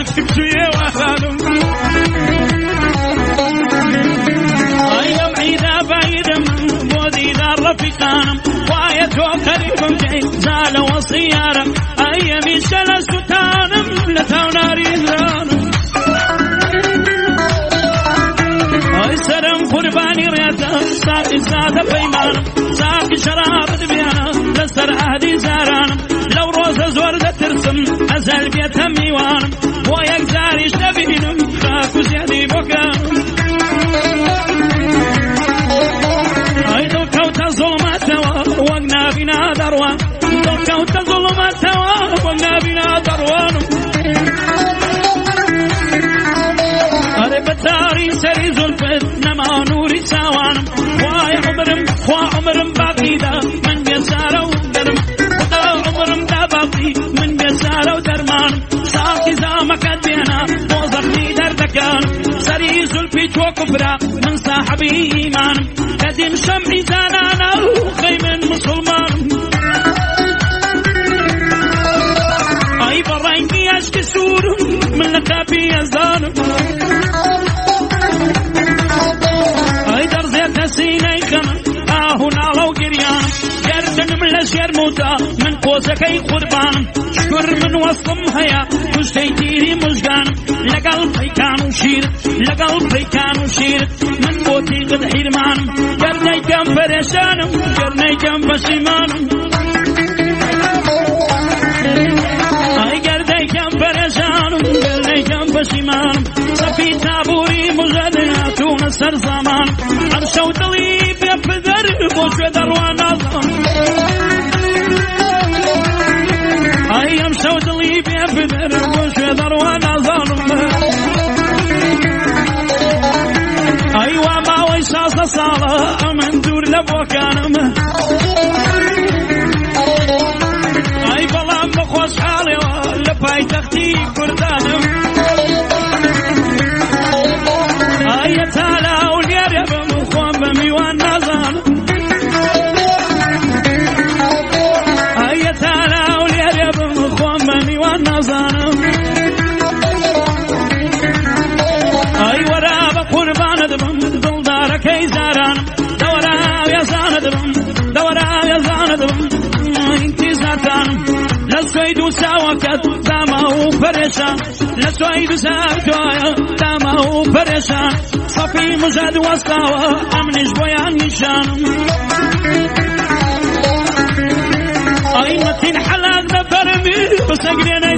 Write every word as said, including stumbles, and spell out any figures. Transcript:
كبسوية وخالم أيام عيدا بايدا من بودي دار رفيقانم وايتو قريبم جاي زال وصيارم أيامي شلس وتانم لتاونا ريزانم أي سرم قرباني ريتا ساقي سادة بيمانم ساقي شراب دبيانم لسر أهدي زارانم لو روز زوردة ترسم أزل بيتها ميوانم ويك زاري شبينم خاكو زيادي بكانم أي دو كوتا ظلمات وقنا بنا دروان دو كوتا ظلمات وقنا بنا دروان أري بتاري سري زلفت نما نوري ساوانم واي عمرم خوا عمرم باقي دا من بيسارة ودرم ودا عمرم دا باقي من بيسارة ودرمان ساقي زامك أدينا وظهري دردكان سري زلفي جو كفرة من صاحبي إيمانم قديم شمعي زانانا وخيم مسلمان أي برايني أشكي سور من لقابي أزانم أي درزيت سيني خمن آهنا لو قريان جردن من الأشياء موتا من قوسك أي قربان شكر من وصم هيا تشتيتيري مشغان لقلبي كانوا شير لقلبي كانوا شير من موتي قد حرمان جرني كم فرشانم جرني كم بشيمانم أي جرني كم فرشانم جرني كم بشيمانم صفي تابوري مجدناتون السر زمان عرشو دلي بيفذر بوش دروان أظلم أي أمشو دلي بيفذر بوش دروان أظلم أيوة ما ويساس صالة من دور لبوكانم أي بلام بخوش حالي لباي تختي كردانم أي تالا وليار بمخوان بميوان نظام أي تالا وليار بمخوان بميوان نظام أي ورا بقربان دبم دل دارك أي زاران دورا يا زان دبم دورا يا زان دبم انتي زاتان لسويدو ساوكت دامه فرشان لسويدو ساوكت دامه فرشان صفي مجد وسطاوة أمنش بيان نشانم أي متين حلاق نفرمي بسقرين